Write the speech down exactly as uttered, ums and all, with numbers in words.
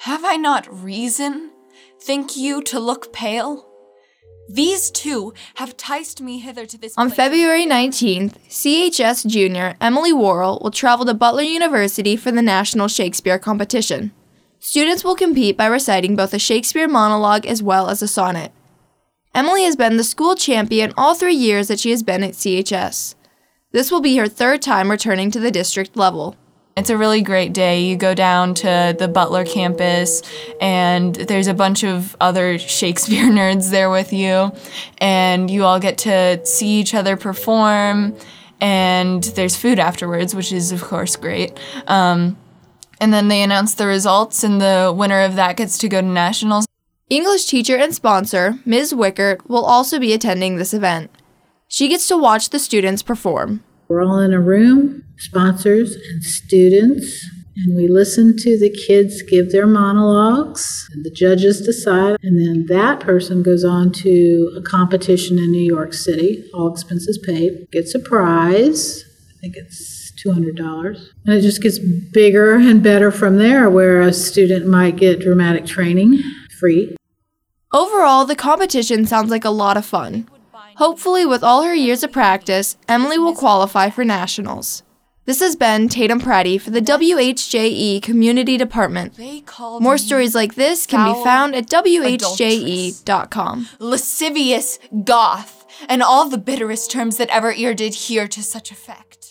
Have I not reason, think you, to look pale? These two have ticed me hither to this On place. February nineteenth, C H S junior Emily Worrell will travel to Butler University for the National Shakespeare Competition. Students will compete by reciting both a Shakespeare monologue as well as a sonnet. Emily has been the school champion all three years that she has been at C H S. This will be her third time returning to the district level. It's a really great day. You go down to the Butler campus, and there's a bunch of other Shakespeare nerds there with you, and you all get to see each other perform, and there's food afterwards, which is, of course, great. Um, and then they announce the results, and the winner of that gets to go to nationals. English teacher and sponsor, Miz Wickert, will also be attending this event. She gets to watch the students perform. We're all in a room, sponsors and students, and we listen to the kids give their monologues, and the judges decide, and then that person goes on to a competition in New York City, all expenses paid, gets a prize, I think it's two hundred dollars, and it just gets bigger and better from there, where a student might get dramatic training free. Overall, the competition sounds like a lot of fun. Hopefully, with all her years of practice, Emily will qualify for nationals. This has been Tatum Pratty for the W H J E Community Department. More stories like this can be found at W H J E dot com. Lascivious Goth, and all the bitterest terms that ever ear did hear to such effect.